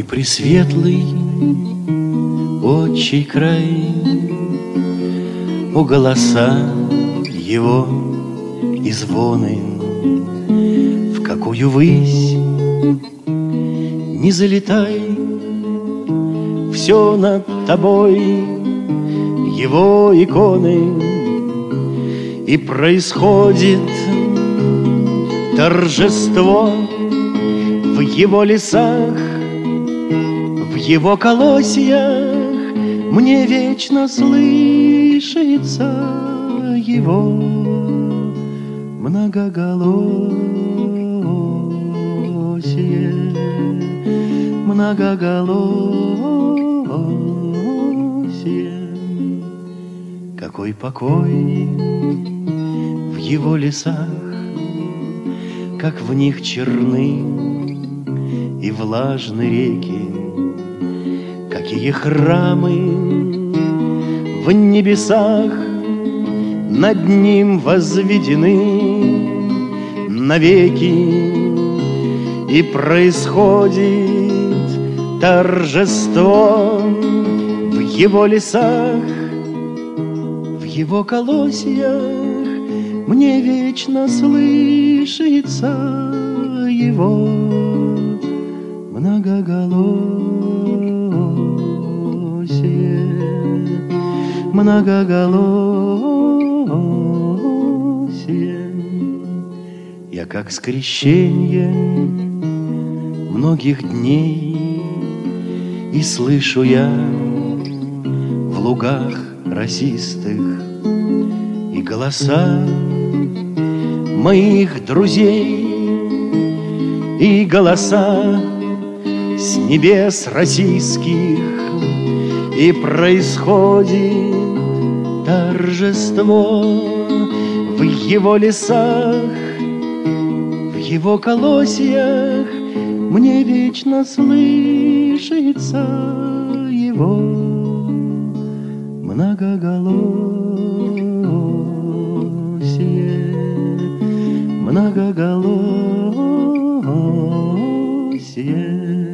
пресветлый отчий край, о голоса его и звоны, в какую высь не залетай, все над тобой его иконы, и происходит торжество в его лесах, в его колосьях. Мне вечно слышится его многоголосие, многоголосие. Какой покой в его лесах, как в них черны и влажны реки, какие храмы в небесах над ним возведены навеки, и происходит торжество в его лесах, в его колосьях. Мне вечно слышится его многоголосие, многоголосие. Я как скрещенье многих дней, и слышу я в лугах росистых и голоса моих друзей, и голоса с небес российских, и происходит торжество в его лесах, в его колосьях. Мне вечно слышится его многоголосие, многоголосие.